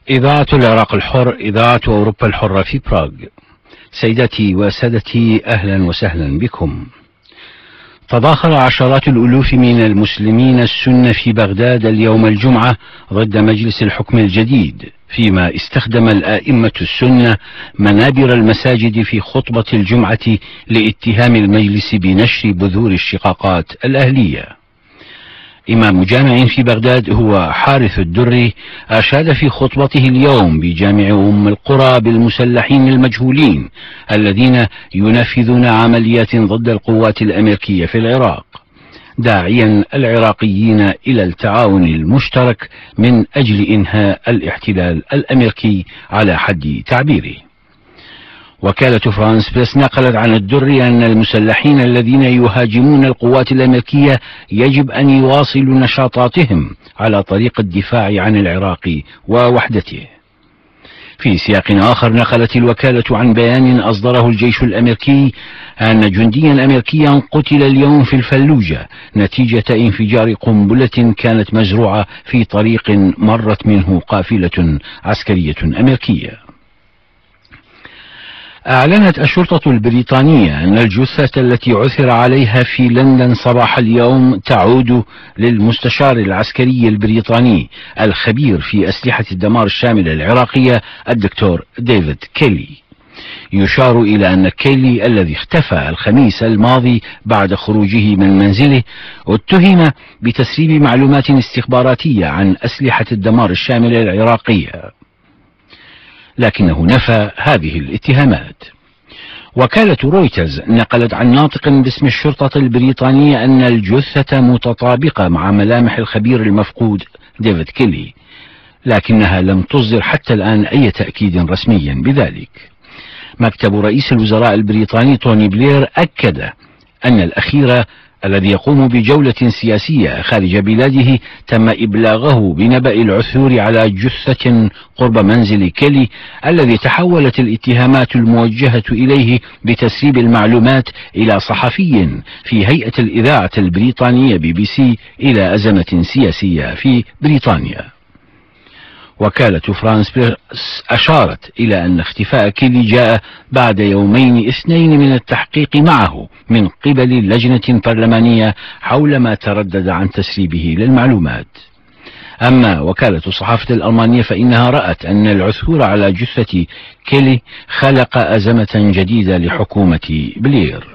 إذاعة العراق الحر، إذاعة أوروبا الحرة في براغ. سيداتي وسادتي، أهلا وسهلا بكم. تضاخر عشرات الألوف من المسلمين السنة في بغداد اليوم الجمعة ضد مجلس الحكم الجديد، فيما استخدم الآئمة السنة منابر المساجد في خطبة الجمعة لاتهام المجلس بنشر بذور الشقاقات الأهلية. إمام جامع في بغداد هو حارث الدري أشاد في خطبته اليوم بجامع أم القرى بالمسلحين المجهولين الذين ينفذون عمليات ضد القوات الأمريكية في العراق، داعيا العراقيين إلى التعاون المشترك من أجل إنهاء الاحتلال الأمريكي على حد تعبيره. وكالة فرانس بريس نقلت عن الدري أن المسلحين الذين يهاجمون القوات الأمريكية يجب أن يواصلوا نشاطاتهم على طريق الدفاع عن العراق ووحدته. في سياق آخر نقلت الوكالة عن بيان أصدره الجيش الأمريكي أن جنديا أمريكيا قتل اليوم في الفلوجة نتيجة انفجار قنبلة كانت مزروعة في طريق مرت منه قافلة عسكرية أمريكية. أعلنت الشرطة البريطانية أن الجثة التي عثر عليها في لندن صباح اليوم تعود للمستشار العسكري البريطاني الخبير في أسلحة الدمار الشاملة العراقية الدكتور ديفيد كيلي. يشار إلى أن كيلي الذي اختفى الخميس الماضي بعد خروجه من منزله اتهم بتسريب معلومات استخباراتية عن أسلحة الدمار الشاملة العراقية، لكنه نفى هذه الاتهامات. وكالة رويترز نقلت عن ناطق باسم الشرطة البريطانية أن الجثة متطابقة مع ملامح الخبير المفقود ديفيد كيلي، لكنها لم تصدر حتى الآن أي تأكيد رسمي بذلك. مكتب رئيس الوزراء البريطاني توني بلير أكد أن الأخير الذي يقوم بجولة سياسية خارج بلاده تم إبلاغه بنبأ العثور على جثة قرب منزل كيلي الذي تحولت الاتهامات الموجهة إليه بتسريب المعلومات إلى صحفي في هيئة الإذاعة البريطانية BBC إلى أزمة سياسية في بريطانيا. وكالة فرانس بريس أشارت إلى أن اختفاء كيلي جاء بعد يومين اثنين من التحقيق معه من قبل لجنة برلمانية حول ما تردد عن تسريبه للمعلومات. أما وكالة الصحافة الألمانية فإنها رأت أن العثور على جثة كيلي خلق أزمة جديدة لحكومة بلير.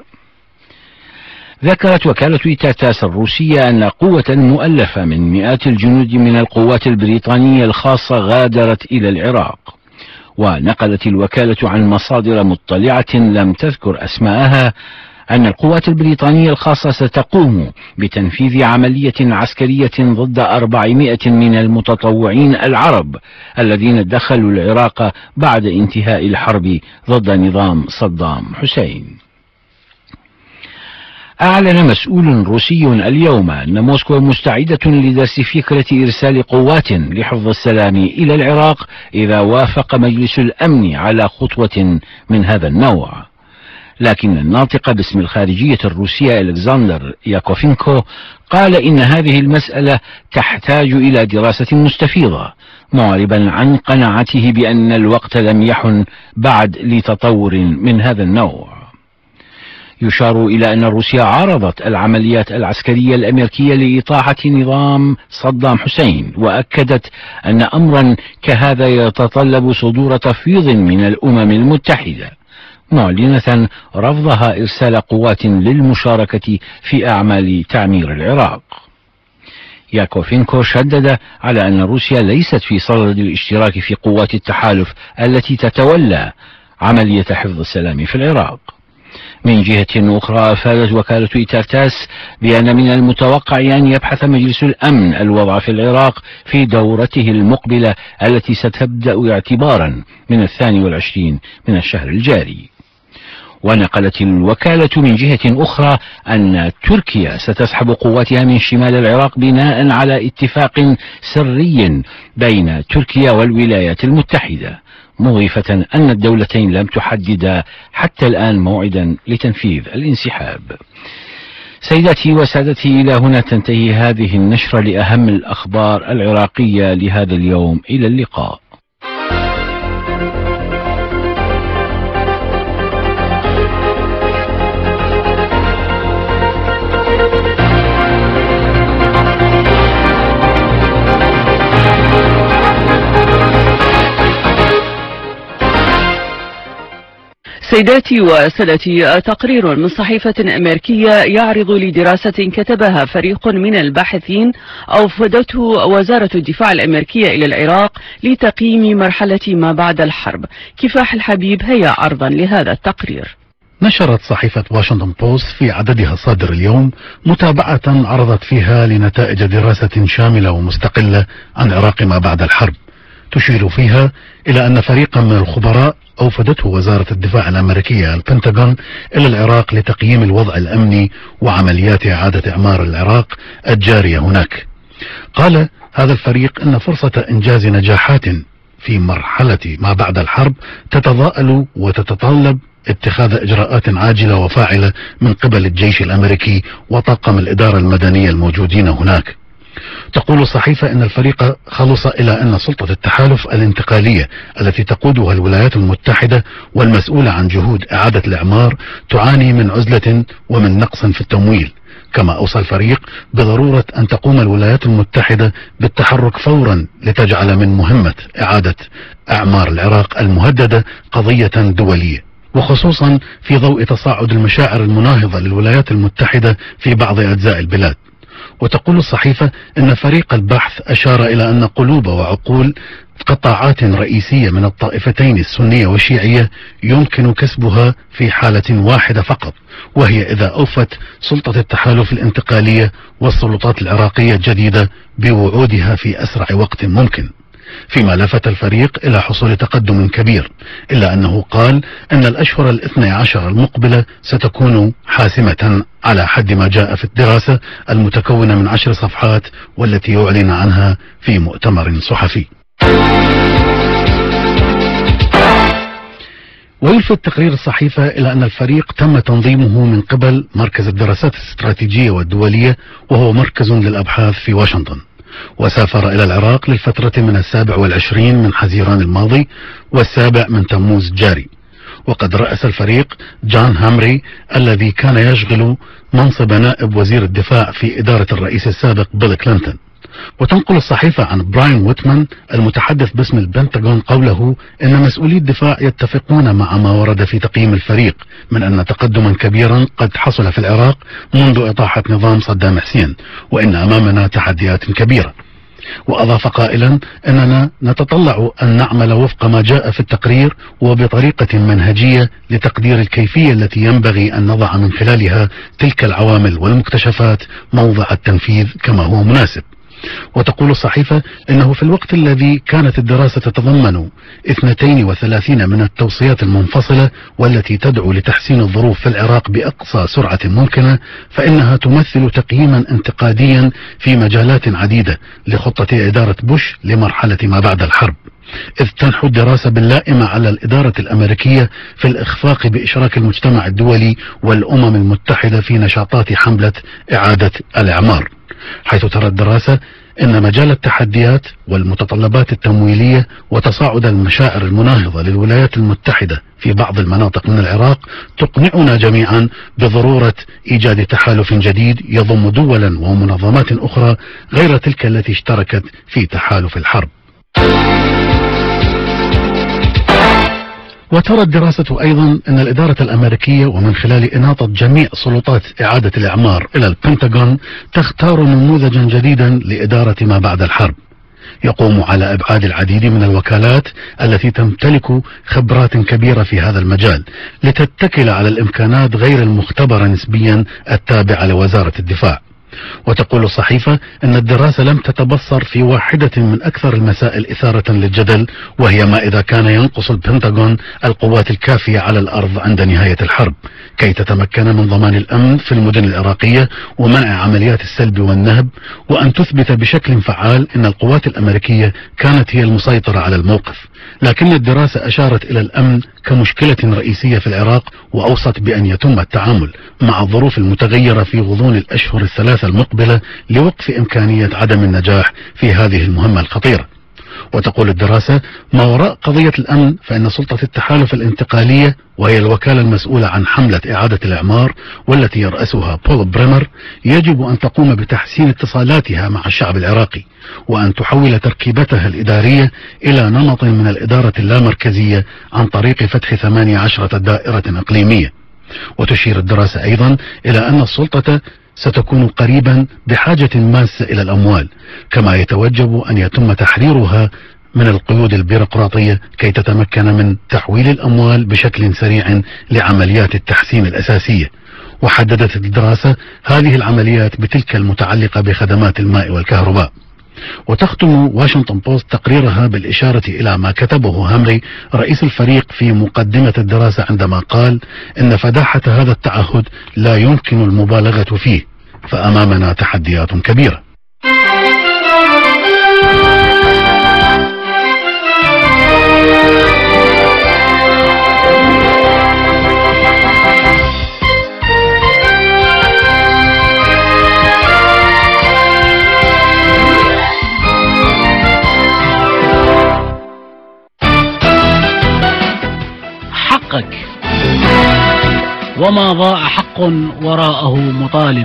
ذكرت وكالة تاتاس الروسية أن قوة مؤلفة من مئات الجنود من القوات البريطانية الخاصة غادرت إلى العراق. ونقلت الوكالة عن مصادر مطلعة لم تذكر أسماءها أن القوات البريطانية الخاصة ستقوم بتنفيذ عملية عسكرية ضد 400 من المتطوعين العرب الذين دخلوا العراق بعد انتهاء الحرب ضد نظام صدام حسين. أعلن مسؤول روسي اليوم أن موسكو مستعدة لدرس فكرة إرسال قوات لحفظ السلام إلى العراق إذا وافق مجلس الأمن على خطوة من هذا النوع. لكن الناطق باسم الخارجية الروسية ألكسندر ياكوفينكو قال إن هذه المسألة تحتاج إلى دراسة مستفيضة، معربا عن قناعته بأن الوقت لم يحن بعد لتطور من هذا النوع. يشار إلى أن روسيا عارضت العمليات العسكرية الأمريكية لإطاحة نظام صدام حسين، وأكدت أن أمرا كهذا يتطلب صدور تفويض من الأمم المتحدة، معلنة رفضها إرسال قوات للمشاركة في أعمال تعمير العراق. ياكوفينكو شدد على أن روسيا ليست في صدد الاشتراك في قوات التحالف التي تتولى عملية حفظ السلام في العراق. من جهة أخرى أفادت وكالة تاتاس بأن من المتوقع أن يبحث مجلس الأمن الوضع في العراق في دورته المقبلة التي ستبدأ اعتبارا من 22 من الشهر الجاري. ونقلت الوكالة من جهة أخرى أن تركيا ستسحب قواتها من شمال العراق بناء على اتفاق سري بين تركيا والولايات المتحدة، مضيفة أن الدولتين لم تحددا حتى الآن موعدا لتنفيذ الانسحاب. سيداتي وسادتي، إلى هنا تنتهي هذه النشرة لأهم الأخبار العراقية لهذا اليوم. إلى اللقاء. سيداتي وسادتي، تقرير من صحيفة أمريكية يعرض لدراسة كتبها فريق من الباحثين أوفدته وزارة الدفاع الأمريكية إلى العراق لتقييم مرحلة ما بعد الحرب. كفاح الحبيب هيا عرضا لهذا التقرير. نشرت صحيفة واشنطن بوست في عددها الصادر اليوم متابعة عرضت فيها لنتائج دراسة شاملة ومستقلة عن العراق ما بعد الحرب، تشير فيها إلى أن فريقا من الخبراء أوفدته وزارة الدفاع الأمريكية البنتاغون إلى العراق لتقييم الوضع الأمني وعمليات إعادة إعمار العراق الجارية هناك. قال هذا الفريق أن فرصة إنجاز نجاحات في مرحلة ما بعد الحرب تتضاءل وتتطلب اتخاذ إجراءات عاجلة وفاعلة من قبل الجيش الأمريكي وطاقم الإدارة المدنية الموجودين هناك. تقول الصحيفة أن الفريق خلص إلى أن سلطة التحالف الانتقالية التي تقودها الولايات المتحدة والمسؤولة عن جهود إعادة الإعمار تعاني من عزلة ومن نقص في التمويل. كما أوصى الفريق بضرورة أن تقوم الولايات المتحدة بالتحرك فورا لتجعل من مهمة إعادة إعمار العراق المهددة قضية دولية، وخصوصا في ضوء تصاعد المشاعر المناهضة للولايات المتحدة في بعض أجزاء البلاد. وتقول الصحيفة أن فريق البحث أشار إلى أن قلوب وعقول قطاعات رئيسية من الطائفتين السنية والشيعية يمكن كسبها في حالة واحدة فقط، وهي إذا أوفت سلطة التحالف الانتقالية والسلطات العراقية الجديدة بوعودها في أسرع وقت ممكن، فيما لفت الفريق إلى حصول تقدم كبير، إلا أنه قال أن الأشهر 12 المقبلة ستكون حاسمة على حد ما جاء في الدراسة المتكونة من 10 صفحات والتي يعلن عنها في مؤتمر صحفي. ويلفت تقرير الصحيفة إلى أن الفريق تم تنظيمه من قبل مركز الدراسات الاستراتيجية والدولية، وهو مركز للأبحاث في واشنطن، وسافر إلى العراق للفترة من 27 من حزيران الماضي و7 من تموز جاري. وقد رأس الفريق جون هامري الذي كان يشغل منصب نائب وزير الدفاع في إدارة الرئيس السابق بيل كلينتون. وتنقل الصحيفة عن براين ويتمان المتحدث باسم البنتاغون قوله إن مسؤولي الدفاع يتفقون مع ما ورد في تقييم الفريق من أن تقدما كبيرا قد حصل في العراق منذ إطاحة نظام صدام حسين، وإن أمامنا تحديات كبيرة. وأضاف قائلا أننا نتطلع أن نعمل وفق ما جاء في التقرير وبطريقة منهجية لتقدير الكيفية التي ينبغي أن نضع من خلالها تلك العوامل والمكتشفات موضع التنفيذ كما هو مناسب. وتقول الصحيفة إنه في الوقت الذي كانت الدراسة تتضمن 32 من التوصيات المنفصلة والتي تدعو لتحسين الظروف في العراق بأقصى سرعة ممكنة، فإنها تمثل تقييما انتقاديا في مجالات عديدة لخطة إدارة بوش لمرحلة ما بعد الحرب، إذ تنحو الدراسة باللائمة على الإدارة الأمريكية في الإخفاق بإشراك المجتمع الدولي والأمم المتحدة في نشاطات حملة إعادة الإعمار، حيث ترى الدراسة إن مجال التحديات والمتطلبات التمويلية وتصاعد المشاعر المناهضة للولايات المتحدة في بعض المناطق من العراق تقنعنا جميعا بضرورة إيجاد تحالف جديد يضم دولا ومنظمات أخرى غير تلك التي اشتركت في تحالف الحرب. وترى الدراسة أيضا أن الإدارة الأمريكية ومن خلال إناطة جميع سلطات إعادة الإعمار إلى البنتاغون تختار نموذجا جديدا لإدارة ما بعد الحرب، يقوم على إبعاد العديد من الوكالات التي تمتلك خبرات كبيرة في هذا المجال لتتكل على الإمكانات غير المختبرة نسبيا التابعة لوزارة الدفاع. وتقول الصحيفة أن الدراسة لم تتبصر في واحدة من أكثر المسائل إثارة للجدل، وهي ما إذا كان ينقص البنتاغون القوات الكافية على الأرض عند نهاية الحرب كي تتمكن من ضمان الأمن في المدن العراقية ومنع عمليات السلب والنهب، وأن تثبت بشكل فعال أن القوات الأمريكية كانت هي المسيطرة على الموقف. لكن الدراسة أشارت إلى الأمن كمشكلة رئيسية في العراق، وأوصت بأن يتم التعامل مع الظروف المتغيرة في غضون الأشهر 3 المقبلة لوقف إمكانية عدم النجاح في هذه المهمة الخطيرة. وتقول الدراسة: ما وراء قضية الأمن فإن سلطة التحالف الانتقالية، وهي الوكالة المسؤولة عن حملة إعادة الإعمار والتي يرأسها بول بريمر، يجب أن تقوم بتحسين اتصالاتها مع الشعب العراقي، وأن تحول تركيبتها الإدارية إلى نمط من الإدارة اللامركزية عن طريق فتح 18 دائرة إقليمية. وتشير الدراسة أيضا إلى أن السلطة ستكون قريبا بحاجة ماسة إلى الأموال، كما يتوجب أن يتم تحريرها من القيود البيروقراطية كي تتمكن من تحويل الأموال بشكل سريع لعمليات التحسين الأساسية. وحددت الدراسة هذه العمليات بتلك المتعلقة بخدمات الماء والكهرباء. وتختم واشنطن بوست تقريرها بالإشارة إلى ما كتبه هامري رئيس الفريق في مقدمة الدراسة عندما قال إن فداحة هذا التعهد لا يمكن المبالغة فيه، فأمامنا تحديات كبيرة. حقك وما ضاع حق وراءه مطالب.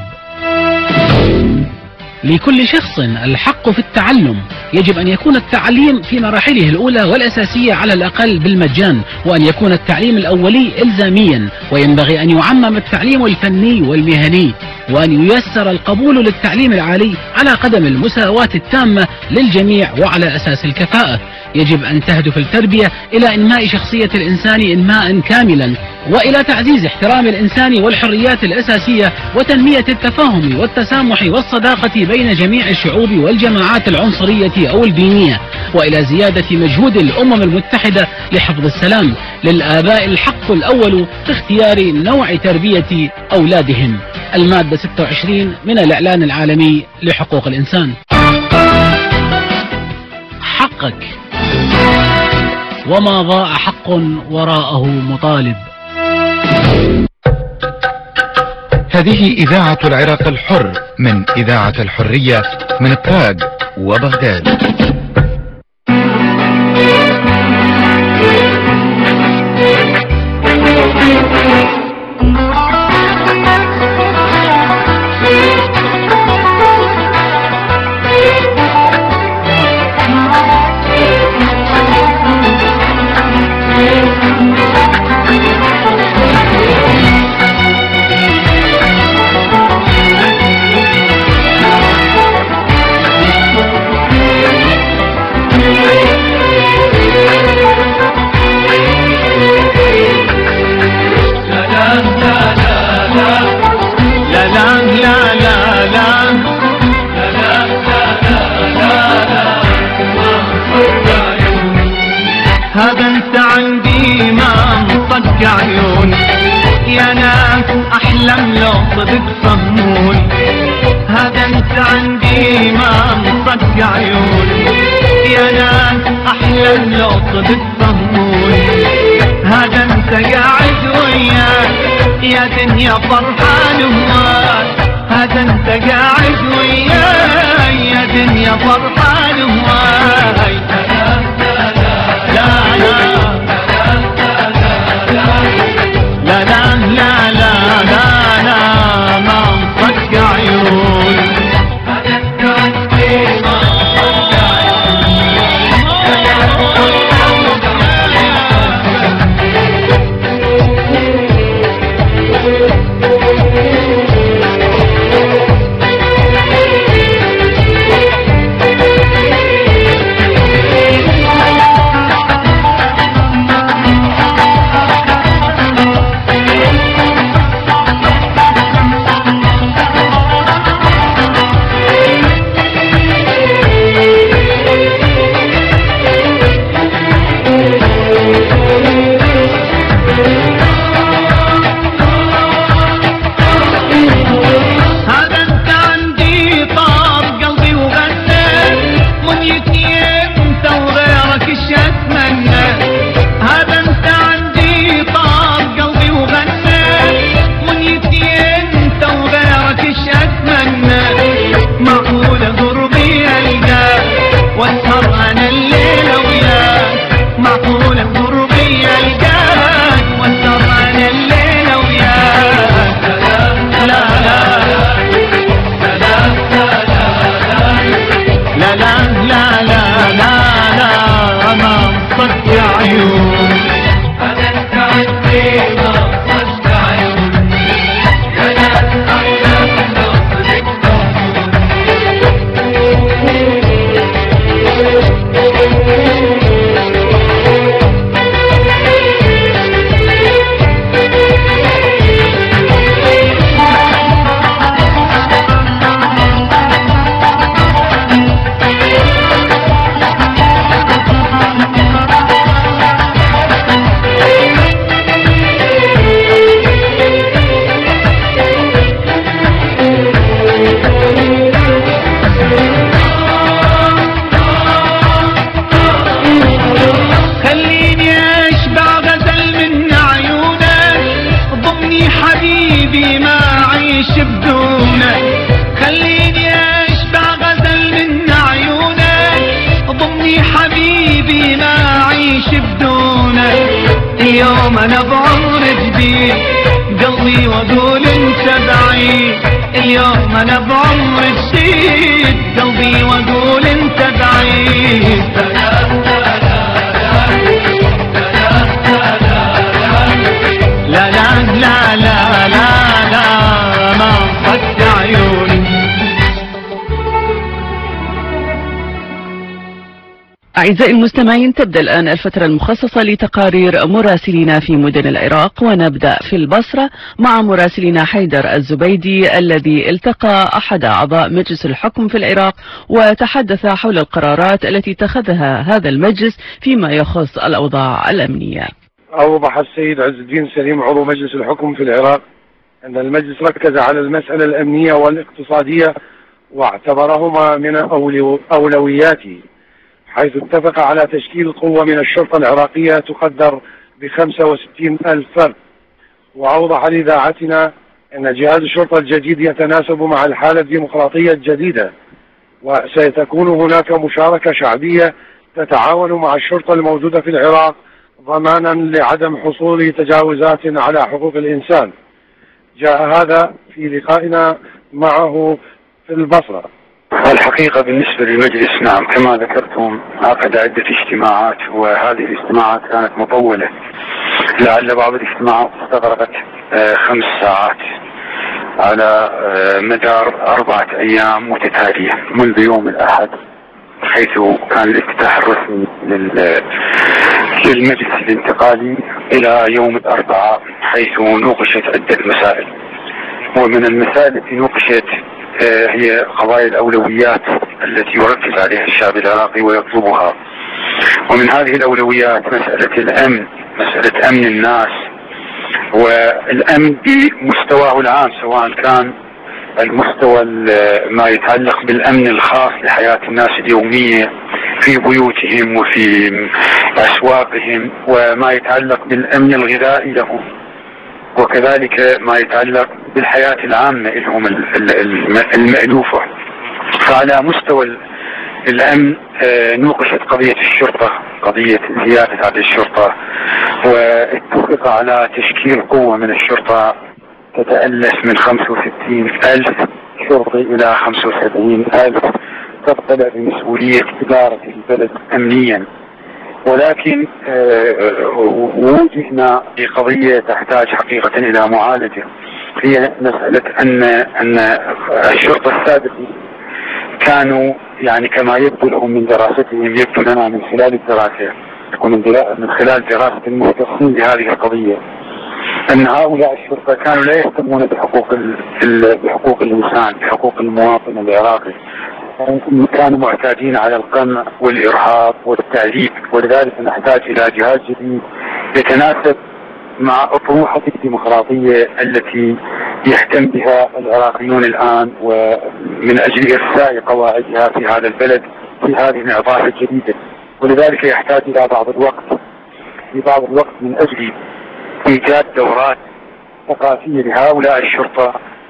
لكل شخص الحق في التعلم. يجب أن يكون التعليم في مراحله الأولى والأساسية على الأقل بالمجان، وأن يكون التعليم الأولي إلزاميا، وينبغي أن يعمم التعليم الفني والمهني، وأن ييسر القبول للتعليم العالي على قدم المساواة التامة للجميع وعلى أساس الكفاءة. يجب أن تهدف التربية إلى إنماء شخصية الإنسان إنماء كاملا، وإلى تعزيز احترام الإنسان والحريات الأساسية، وتنمية التفاهم والتسامح والصداقة بين جميع الشعوب والجماعات العنصرية أو الدينية، وإلى زيادة مجهود الأمم المتحدة لحفظ السلام. للآباء الحق الأول في اختيار نوع تربية أولادهم. المادة 26 من الإعلان العالمي لحقوق الإنسان. حقك وما ضاع حق وراءه مطالب. هذه إذاعة العراق الحر من إذاعة الحرية من براغ وبغداد. هذا انت عندي ما مصدق عيون، يا ناس احلم لو صدق فهمون. هذا انت عندي ما مصدق عيون، يا ناس احلم لو صدق فهمون. هذا انت قاعد وياك يا دنيا فرحان هواك. هذا انت قاعد وياك يا دنيا فرحان هواك. لا لا لا لا لا لا لا لا ما مصدق عيون. انا بعمر جديد قلبي واقول انت بعيد. اليوم انا بعمر جديد قلبي واقول انت بعيد. لا لا لا لا لا لا ما صدق عيوني. أعزائي المستمعين، تبدأ الآن الفترة المخصصة لتقارير مراسلينا في مدن العراق، ونبدأ في البصرة مع مراسلنا حيدر الزبيدي الذي التقى أحد أعضاء مجلس الحكم في العراق وتحدث حول القرارات التي اتخذها هذا المجلس فيما يخص الأوضاع الأمنية. أوضح السيد عز الدين سليم عضو مجلس الحكم في العراق أن المجلس ركز على المسألة الأمنية والاقتصادية واعتبرهما من أولوياته، حيث اتفق على تشكيل قوة من الشرطة العراقية تقدر ب65,000 فرد. وأوضح لإذاعتنا أن جهاز الشرطة الجديد يتناسب مع الحالة الديمقراطية الجديدة، وسيتكون هناك مشاركة شعبية تتعاون مع الشرطة الموجودة في العراق ضمانا لعدم حصول تجاوزات على حقوق الإنسان. جاء هذا في لقائنا معه في البصرة. الحقيقة بالنسبة للمجلس نعم كما ذكرتم عقد عدة اجتماعات، وهذه الاجتماعات كانت مطولة، لعل بعض الاجتماعات استغرقت 5 ساعات على مدار 4 أيام متتالية منذ يوم الأحد، حيث كان الافتتاح الرسمي للمجلس الانتقالي، إلى يوم الأربعاء، حيث نوقشت عدة مسائل. ومن المسائل التي نوقشت هي قضايا الأولويات التي يركز عليها الشعب العراقي ويطلبها. ومن هذه الأولويات مسألة الأمن، مسألة أمن الناس والأمن بمستواه العام، سواء كان المستوى ما يتعلق بالأمن الخاص لحياة الناس اليومية في بيوتهم وفي أسواقهم، وما يتعلق بالأمن الغذائي لهم، وكذلك ما يتعلق بالحياة العامة لهم المألوفة. فعلى مستوى الأمن نوقشت قضية الشرطة، قضية زيادة عدد الشرطة، واتفق على تشكيل قوة من الشرطة تتألف من 65,000 شرطي إلى 75,000 تبطل بمسؤولية إدارة البلد أمنيا. ولكن وجدنا في قضية تحتاج حقيقة إلى معالجة، هي مسألة أن الشرطة السابقين كانوا يعني كما يبدو لهم من دراستهم، يبدو لنا من خلال الدراسة ومن خلال دراسة المختصين بهذه القضية، أن هؤلاء الشرطة كانوا لا يهتمون بحقوق الإنسان، بحقوق المواطن العراقي، كانوا معتادين على القمع والإرهاب والتعذيب. ولذلك نحتاج إلى جهاز جديد يتناسب مع أطروحة الديمقراطية التي يهتم بها العراقيون الآن، ومن أجل إرساء قواعدها في هذا البلد في هذه الإعطاء الجديدة. ولذلك يحتاج إلى بعض الوقت من أجل إيجاد دورات ثقافية لهؤلاء الشرطة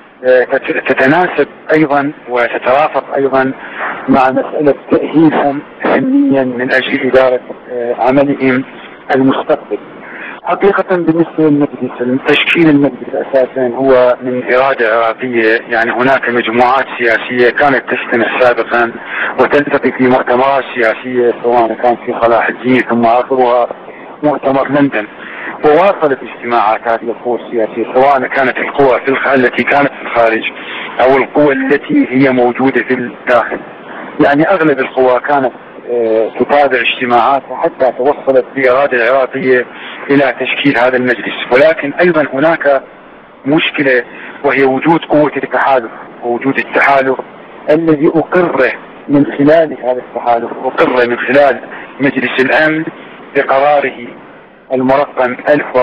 تتناسب أيضا وتترافق أيضا مع مسألة تأهيلهم فنيا من أجل إدارة عملهم المستقبل. حقيقة بالنسبة للمجلس، تشكيل المجلس أساسا هو من إرادة عراقية، يعني هناك مجموعات سياسية كانت تجتمع سابقا وتلتقي في مؤتمرات سياسية، سواء كان في صلاح الدين ثم آخرها مؤتمر لندن، وواصلت اجتماعات هذه القوى السياسية، سواء كانت القوى التي كانت في الخارج أو القوى التي هي موجودة في الداخل. يعني أغلب القوى كانت تتابع اجتماعاتها حتى توصلت بإرادة العراقية إلى تشكيل هذا المجلس. ولكن أيضا هناك مشكلة، وهي وجود قوة التحالف، ووجود التحالف الذي أقر من خلال هذا التحالف، أقر من خلال مجلس الأمن بقراره المرقم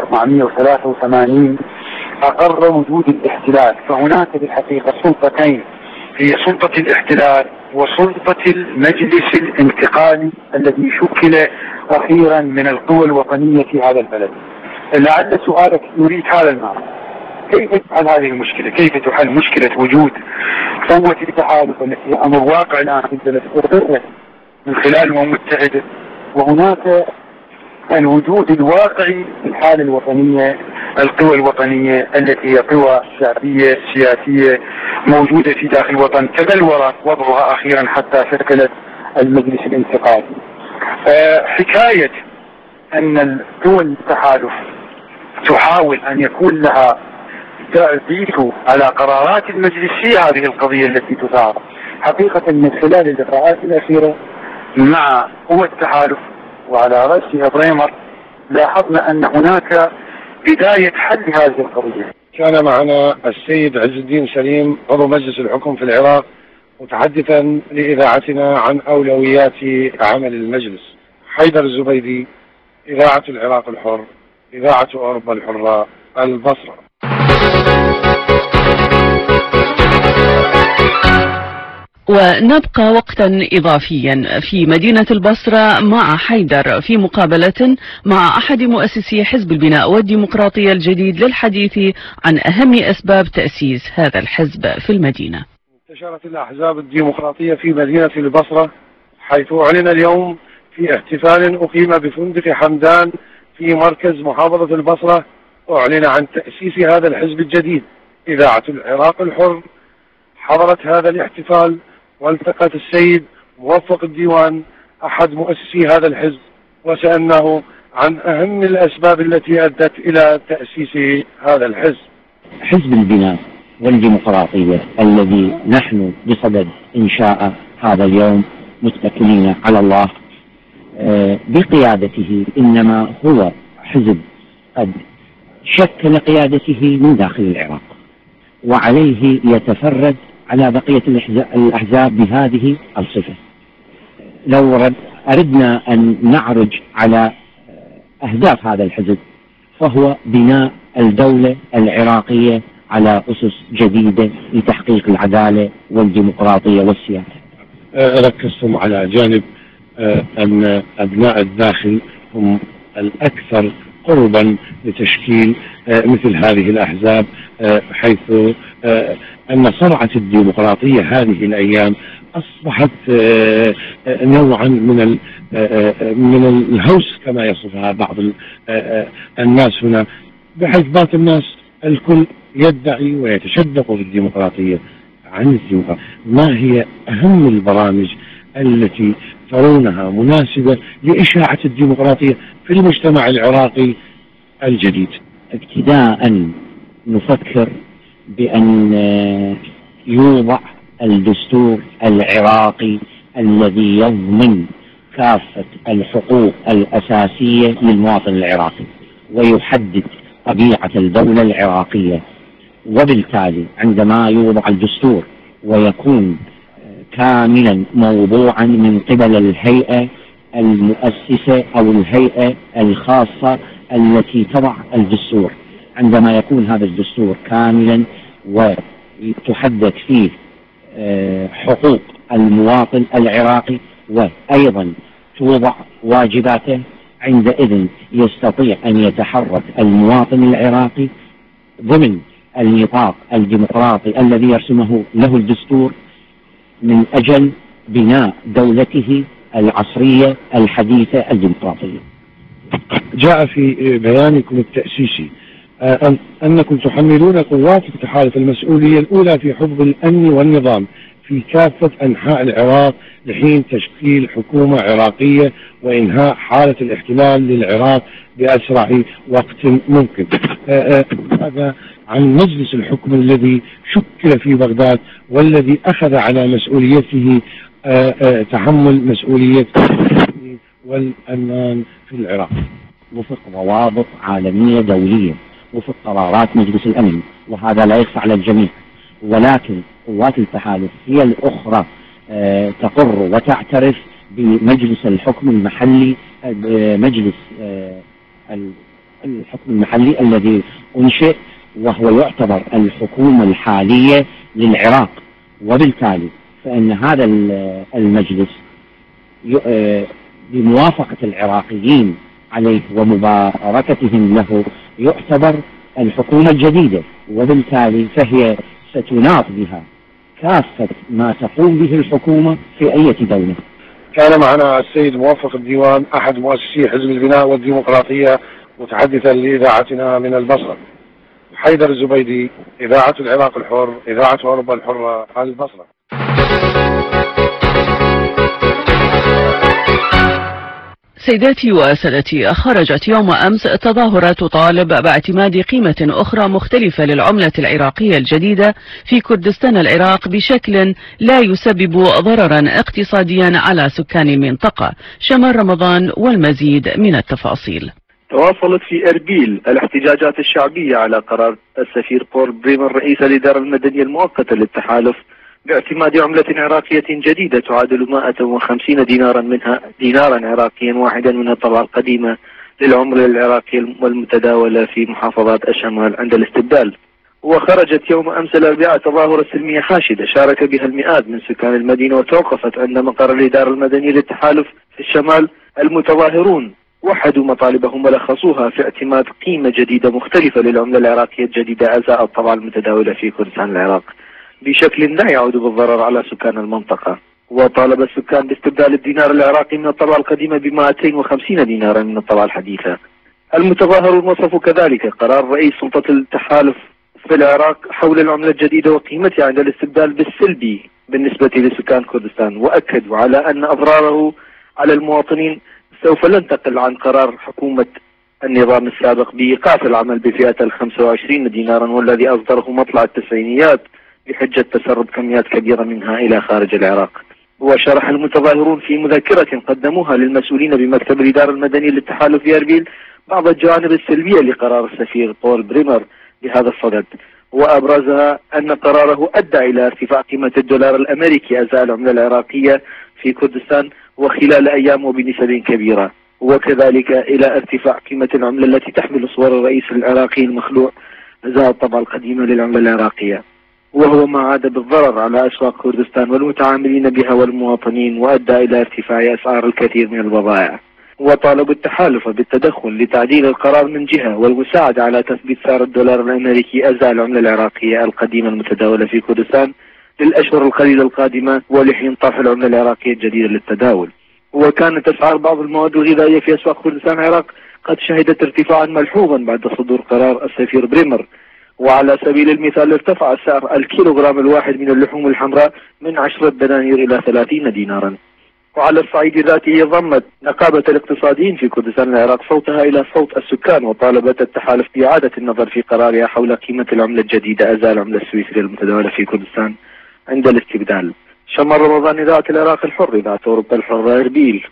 1483 أقر وجود الاحتلال. فهناك بالحقيقة سلطتين، هي سلطة الاحتلال وسلطة المجلس الانتقالي الذي شكل أخيرا من القوى الوطنية في هذا البلد. لعل سؤالك يريد هذا المعنى: كيف تحل هذه المشكلة؟ كيف تحل مشكلة وجود قوة التحالف التي أمر واقع الآن في البلد أقرت من خلال الأمم المتحدة، وهناك الوجود الواقعي في الحالة الوطنية، القوى الوطنية التي هي قوى شعبية سياسية موجودة في داخل الوطن تبلور وضعها أخيرا حتى شكلت المجلس الانتقالي. حكاية أن الدول التحالف تحاول أن يكون لها فيتو على قرارات المجلس في هذه القضية التي تثار. حقيقة من خلال اللقاءات الأخيرة مع قوى التحالف وعلى رأسها بريمر لاحظنا أن هناك بداية حل هذه القضية. كان معنا السيد عز الدين سليم عضو مجلس الحكم في العراق متحدثا لإذاعتنا عن أولويات عمل المجلس. حيدر الزبيدي، إذاعة العراق الحر، إذاعة أوروبا الحرة، البصرة. ونبقى وقتا إضافيا في مدينة البصرة مع حيدر في مقابلة مع أحد مؤسسي حزب البناء والديمقراطية الجديد للحديث عن أهم أسباب تأسيس هذا الحزب في المدينة. انتشرت الأحزاب الديمقراطية في مدينة البصرة، حيث أعلن اليوم في احتفال أقيم بفندق حمدان في مركز محافظة البصرة أعلن عن تأسيس هذا الحزب الجديد. إذاعة العراق الحر حضرت هذا الاحتفال والتقت السيد موفق الديوان أحد مؤسسي هذا الحزب وسألناه عن أهم الأسباب التي أدت إلى تأسيس هذا الحزب. حزب البناء والديمقراطية الذي نحن بصدد إنشاء هذا اليوم متكلين على الله بقيادته، إنما هو حزب قد شكل قيادته من داخل العراق، وعليه يتفرد على بقية الأحزاب بهذه الصفة. لو أردنا أن نعرج على أهداف هذا الحزب فهو بناء الدولة العراقية على أسس جديدة لتحقيق العدالة والديمقراطية والسياسة. ركزتم على جانب أن أبناء الداخل هم الأكثر قربا لتشكيل مثل هذه الأحزاب، حيث أن صنعة الديمقراطية هذه الأيام أصبحت نوعا من الهوس كما يصفها بعض الناس هنا، بحيث بات الناس الكل يدعي ويتشدق بالديمقراطية عن الديمقراطية. ما هي أهم البرامج التي ترونها مناسبة لإشاعة الديمقراطية في المجتمع العراقي الجديد؟ ابتداء نفكر بأن يوضع الدستور العراقي الذي يضمن كافة الحقوق الأساسية للمواطن العراقي ويحدد طبيعة الدولة العراقية، وبالتالي عندما يوضع الدستور ويكون كاملا موضوعا من قبل الهيئة المؤسسة أو الهيئة الخاصة التي تضع الدستور، عندما يكون هذا الدستور كاملا وتحدد فيه حقوق المواطن العراقي وأيضا توضع واجباته، عندئذ يستطيع أن يتحرك المواطن العراقي ضمن النطاق الديمقراطي الذي يرسمه له الدستور من أجل بناء دولته العصرية الحديثة الديمقراطية. جاء في بيانكم التأسيسي أنكم تحملون قوات التحالف المسؤولية الأولى في حفظ الأمن والنظام في كافة أنحاء العراق لحين تشكيل حكومة عراقية وإنهاء حالة الاحتلال للعراق بأسرع وقت ممكن. هذا عن مجلس الحكم الذي شكل في بغداد والذي أخذ على مسؤوليته تحمل مسؤولية والأمان في العراق وفق ضوابط عالمية دولية، وفق قرارات مجلس الأمن، وهذا لا يخفى على الجميع. ولكن قوات التحالف هي الأخرى تقر وتعترف بمجلس الحكم المحلي، مجلس الحكم المحلي الذي أنشئ وهو يعتبر الحكومة الحالية للعراق، وبالتالي فإن هذا المجلس بموافقة العراقيين عليه ومباركتهم له يعتبر الحكومة الجديدة، وبالتالي فهي ستناط بها كافة ما تقوم به الحكومة في أي دولة. كان معنا السيد موفق الديوان أحد مؤسسي حزب البناء والديمقراطية متحدثا لإذاعتنا من البصرة. حيدر الزبيدي، إذاعة العراق الحر، إذاعة أوروبا الحرة، البصرة. سيداتي وسادتي، خرجت يوم أمس تظاهرات تطالب باعتماد قيمة أخرى مختلفة للعملة العراقية الجديدة في كردستان العراق بشكل لا يسبب ضررا اقتصاديا على سكان المنطقة. شمال رمضان والمزيد من التفاصيل. تواصلت في أربيل الاحتجاجات الشعبية على قرار السفير بول بريمر رئيس الإدارة المدنية المؤقتة للتحالف باعتماد عملة عراقية جديدة تعادل 150 دينارا، منها دينارا عراقيا واحدا من الطبعة القديمة للعملة العراقية والمتداولة في محافظات الشمال عند الاستبدال. وخرجت يوم أمس الأربعاء تظاهرة سلمية حاشدة شارك بها المئات من سكان المدينة، وتوقفت عند مقر الإدارة المدنية للتحالف في الشمال. المتظاهرون وحدوا مطالبهم ولخصوها في اعتماد قيمة جديدة مختلفة للعملة العراقية الجديدة أزاء الطبعة المتداولة في كردستان العراق بشكل لا يعود بالضرر على سكان المنطقة. وطالب السكان باستبدال الدينار العراقي من الطبعة القديمة ب 250 دينارا من الطبعة الحديثة. المتظاهرون وصفوا كذلك قرار رئيس سلطة التحالف في العراق حول العملة الجديدة وقيمتها عند الاستبدال بالسلبي بالنسبة لسكان كردستان، وأكدوا على أن أضراره على المواطنين سوف لن تقل عن قرار حكومة النظام السابق بإيقاف العمل بفئة 25 دينارا، والذي أصدره مطلع التسعينيات بحجة تسرب كميات كبيرة منها إلى خارج العراق. وشرح المتظاهرون في مذكرة قدموها للمسؤولين بمكتب الإدارة المدني للتحالف في أربيل بعض الجوانب السلبية لقرار السفير بول بريمر بهذا الصدد، وأبرزها أن قراره أدى إلى ارتفاع قيمة الدولار الأمريكي أزاء العملة العراقية في كردستان وخلال أيام وبنسب كبيرة، وكذلك إلى ارتفاع قيمة العملة التي تحمل صور الرئيس العراقي المخلوع أزاء الطبعة القديمة للعملة العراقية، وهو ما عاد بالضرر على أسواق كردستان والمتعاملين بها والمواطنين، وأدى إلى ارتفاع أسعار الكثير من البضائع. وطالبوا التحالف بالتدخل لتعديل القرار من جهة والمساعدة على تثبيت سعر الدولار الأمريكي أزاء العملة العراقية القديمة المتداولة في كردستان للأشهر القليلة القادمة، ولحين طرح العملة العراقية الجديدة للتداول. وكانت أسعار بعض المواد الغذائية في أسواق كردستان العراق قد شهدت ارتفاعا ملحوظا بعد صدور قرار السفير بريمر. وعلى سبيل المثال ارتفع سعر الكيلوغرام الواحد من اللحوم الحمراء من 10 دنانير إلى 30 دينارا. وعلى الصعيد ذاته ضمت نقابة الاقتصاديين في كردستان العراق صوتها إلى صوت السكان، وطالبت التحالف بإعادة النظر في قرارها حول قيمة العملة الجديدة أزاء العملة السويسرية المتداولة في كردستان عند الاستبدال. شمال رمضان، إذاعة العراق الحر، إذاعة أوروبا الحرة، أربيل.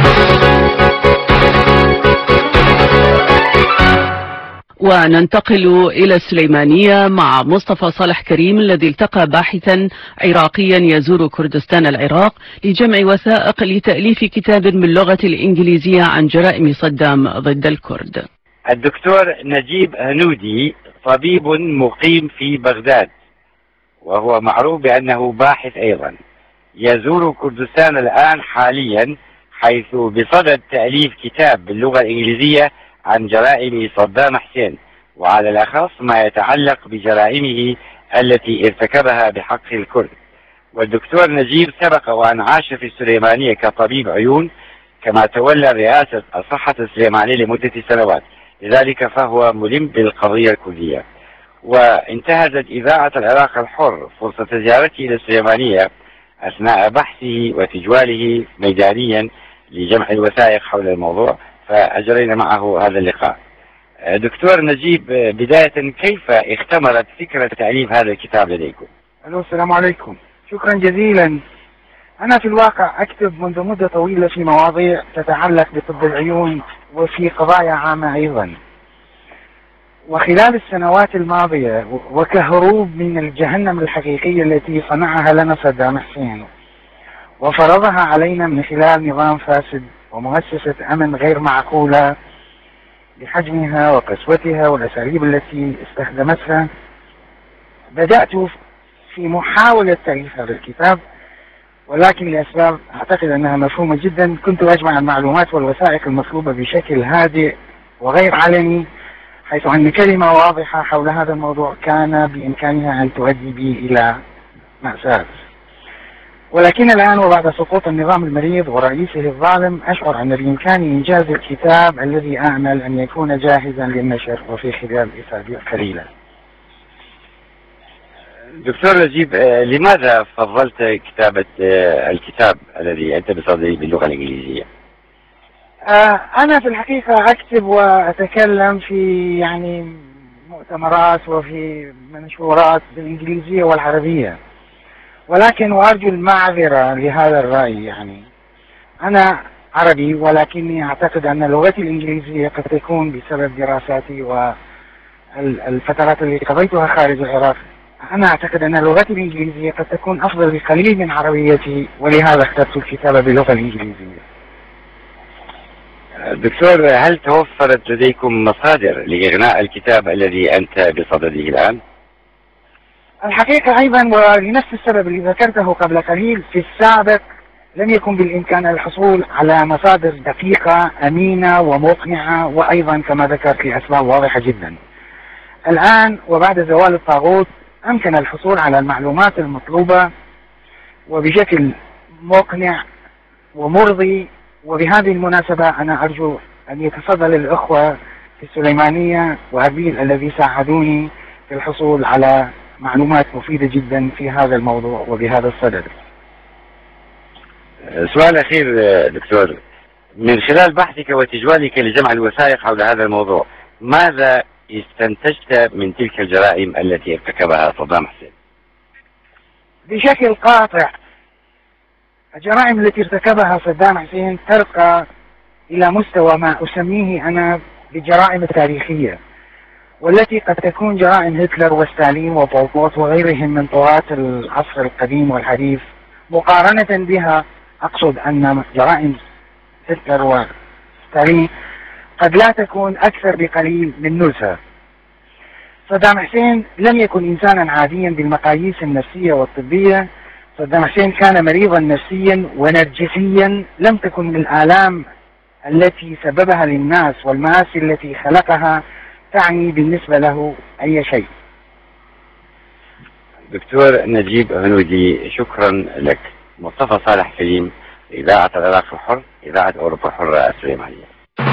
وننتقل إلى السليمانية مع مصطفى صالح كريم الذي التقى باحثا عراقيا يزور كردستان العراق لجمع وثائق لتأليف كتاب باللغة الإنجليزية عن جرائم صدام ضد الكرد. الدكتور نجيب هنودي طبيب مقيم في بغداد، وهو معروف بأنه باحث أيضا، يزور كردستان الآن حاليا، حيث بصدد تأليف كتاب باللغة الإنجليزية عن جرائم صدام حسين، وعلى الأخص ما يتعلق بجرائمه التي ارتكبها بحق الكرد. والدكتور نجيب سبق وأن عاش في السليمانية كطبيب عيون، كما تولى رئاسة الصحة السليمانية لمدة سنوات، لذلك فهو ملم بالقضية الكردية. وانتهزت إذاعة العراق الحر فرصة زيارته إلى السليمانية أثناء بحثه وتجواله ميدانيا لجمع الوثائق حول الموضوع، فأجرينا معه هذا اللقاء. دكتور نجيب، بداية كيف اختمرت فكرة تأليف هذا الكتاب لديكم؟ السلام عليكم، شكرا جزيلا. أنا في الواقع أكتب منذ مدة طويلة في مواضيع تتعلق بطب العيون وفي قضايا عامة أيضا، وخلال السنوات الماضية وكهروب من الجهنم الحقيقية التي صنعها لنا صدام حسين وفرضها علينا من خلال نظام فاسد ومؤسسة أمن غير معقولة بحجمها وقسوتها والأساليب التي استخدمتها، بدأت في محاولة تأليف هذا الكتاب، ولكن لأسباب أعتقد أنها مفهومة جدا كنت أجمع المعلومات والوثائق المطلوبة بشكل هادئ وغير علني، حيث أن كلمة واضحة حول هذا الموضوع كان بإمكانها أن تؤدي بي إلى مأساة. ولكن الآن وبعد سقوط النظام المريض ورئيسه الظالم أشعر أن بإمكاني إنجاز الكتاب الذي أعمل أن يكون جاهزا للنشر وفي خلال أسابيع قليلة. دكتور نجيب، لماذا فضلت كتابة الكتاب الذي أنت بصدده باللغة الإنجليزية؟ أنا في الحقيقة أكتب وأتكلم في يعني مؤتمرات وفي منشورات بالإنجليزية والعربية، ولكن وأرجو المعذرة لهذا الرأي. يعني أنا عربي، ولكني أعتقد أن لغتي الإنجليزية قد تكون بسبب دراساتي والفترات التي قضيتها خارج العراق، أنا أعتقد أن لغتي الإنجليزية قد تكون أفضل بقليل من عربيتي، ولهذا اخترت الكتابة باللغة الإنجليزية. دكتور، هل توفرت لديكم مصادر لإغناء الكتاب الذي أنت بصدده الآن؟ الحقيقة أيضا ولنفس السبب اللي ذكرته قبل قليل، في السابق لم يكن بالإمكان الحصول على مصادر دقيقة أمينة ومقنعة، وأيضا كما ذكرت لأسباب واضحة جدا. الآن وبعد زوال الطاغوت أمكن الحصول على المعلومات المطلوبة وبشكل مقنع ومرضي. وبهذه المناسبة أنا أرجو أن يتفضل الأخوة في السليمانية وأربيل الذي ساعدوني في الحصول على معلومات مفيدة جدا في هذا الموضوع وبهذا الصدد. سؤال أخير دكتور، من خلال بحثك وتجوالك لجمع الوثائق حول هذا الموضوع، ماذا استنتجت من تلك الجرائم التي ارتكبها صدام حسين؟ بشكل قاطع الجرائم التي ارتكبها صدام حسين ترقى إلى مستوى ما أسميه أنا بالجرائم التاريخية، والتي قد تكون جرائم هتلر وستالين وبول بوت وغيرهم من طغاة العصر القديم والحديث. مقارنة بها أقصد أن جرائم هتلر وستالين قد لا تكون أكثر بقليل من نلفة. صدام حسين لم يكن إنسانا عاديا بالمقاييس النفسية والطبية. صدام حسين كان مريضا نفسيا ونرجسيا، لم تكن من الآلام التي سببها للناس والمآسي التي خلقها تعني بالنسبة له أي شيء. دكتور نجيب هنودي، شكرا لك. مصطفى صالح سليم، إذاعة العراق الحر، إذاعة أوروبا الحرة السليمانية.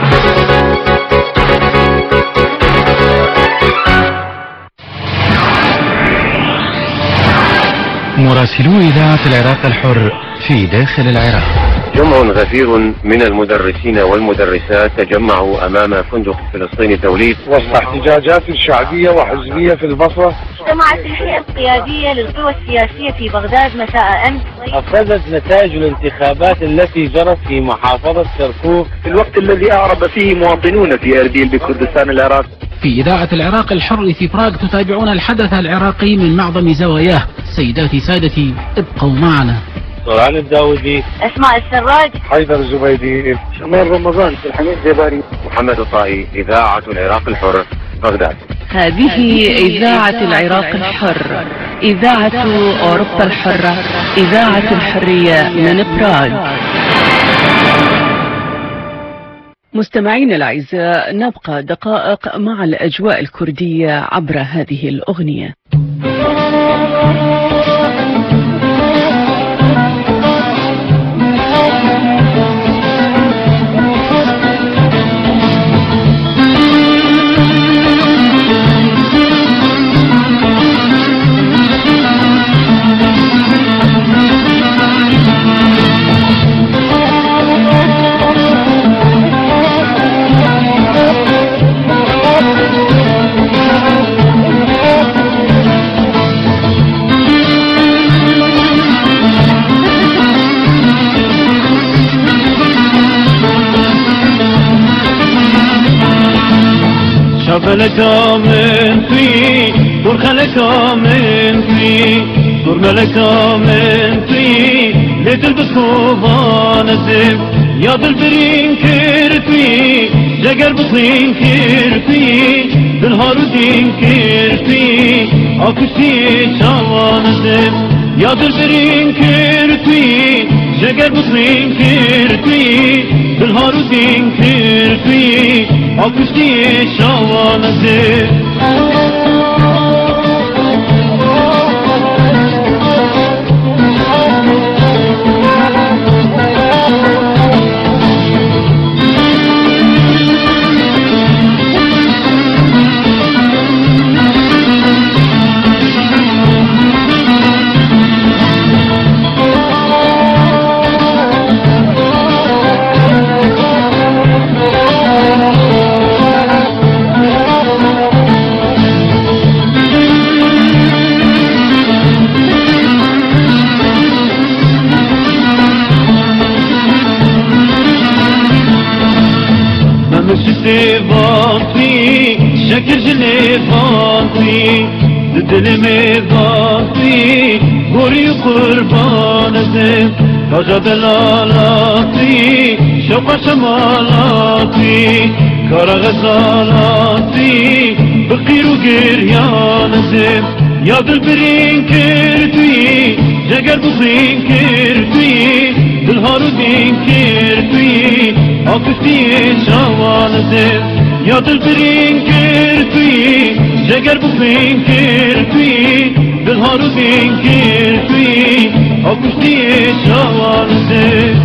مراسلو إذاعة العراق الحر في داخل العراق. جمع غفير من المدرسين والمدرسات تجمعوا أمام فندق فلسطيني توليد وسط احتجاجات شعبية وحزبية في البصرة. اجتمعت الهيئة القيادية للقوى السياسية في بغداد مساء أمس. أفادت نتائج الانتخابات التي جرت في محافظة كركوك في الوقت الذي أعرب فيه مواطنون في أربيل بكردستان العراق. في إذاعة العراق الحر في براغ تتابعون الحدث العراقي من معظم زواياه. سيداتي سادتي، ابقوا معنا. سوران الداودي، أسماء السراج، حيدر الزبيدي، شمال رمضان، الحميد جباري، محمد الطائي. إذاعة العراق الحر، بغداد. هذه إذاعة العراق الحر، إذاعة أوروبا الحرة، إذاعة الحرية من براغ. مستمعين الأعزاء، نبقى دقائق مع الأجواء الكردية عبر هذه الأغنية. شبلكا من في دور خلكا من في دور ملكا من في ليت البسكوفان الزب يا بالبرين كرفي جگر بطين كرفي بالهارودين كرفي اكسي شوان الزب يا بالبرين كرفي جگر بطين كرفي بالهارودين كرفي اكسي شوان الزب خيباتي شكر جليفاتي دل ميضاتي غوري قربان زين كاجا دلالاتي شوق شمالاتي كارا غزالاتي بقير وقريان زين يا دل برين كرتوي جگر بخين كرتوي دل هارو دين كرتوي آكستي شوان زين يا دل برين كرتوي جگر بخين كرتوي دل هارو دين كرتوي آكستي شوان زين